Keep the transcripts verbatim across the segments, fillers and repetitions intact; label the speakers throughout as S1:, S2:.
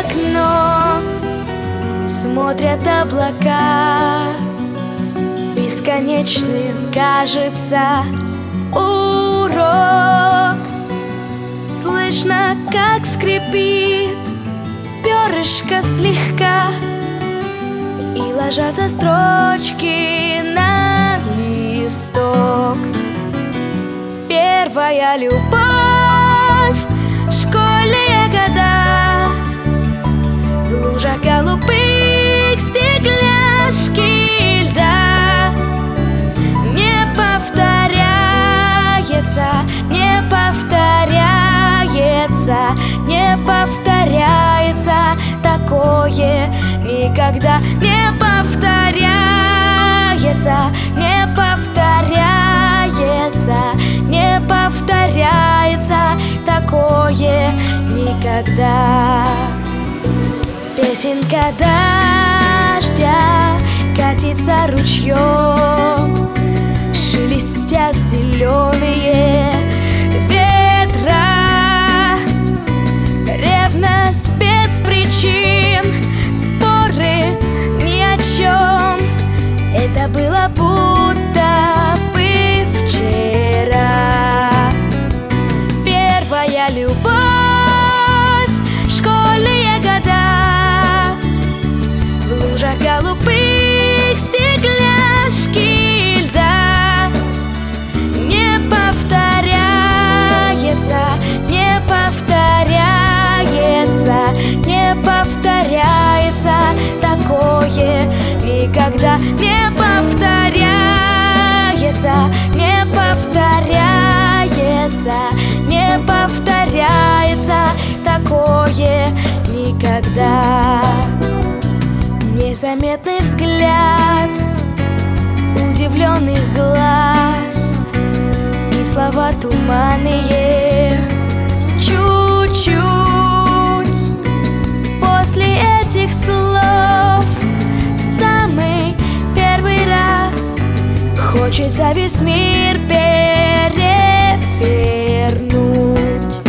S1: окно смотрят облака. Бесконечным кажется урок. Слышно, как скрипит перышко слегка, и ложатся строчки на листок. Первая любовь, школьные года, в лужах голубых стекляшки льда. Не повторяется, не повторяется, не повторяется такое никогда. Не повторяется, не повторяется, не повторяется такое никогда. Песенка дождя катится ручьем, шелестят зеленые ветра. Ревность без причин, споры ни о чем. Это было будто бы вчера. Первая любовь, школьные года, в лужах голубых стекляшки льда. Не повторяется, не повторяется, не повторяется такое никогда. Не повторяется, не повторяется, не повторяется такое никогда. Незаметный взгляд удивленных глаз и слова туманные. Чуть-чуть после этих слов в самый первый раз хочется весь мир перевернуть.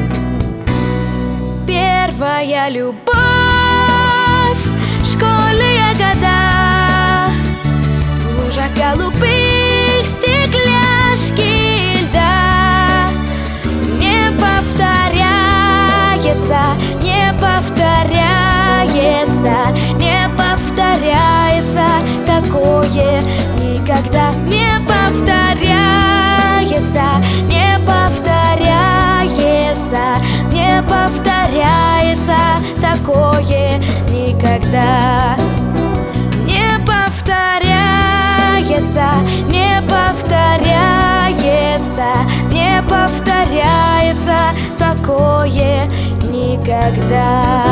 S1: Первая любовь, школьные года, в лужах голубых стекляшки льда. Не повторяется, не повторяется, не повторяется такое никогда. Не повторяется, не повторяется, не повторяется такое никогда. Не повторяется, не повторяется, не повторяется такое никогда.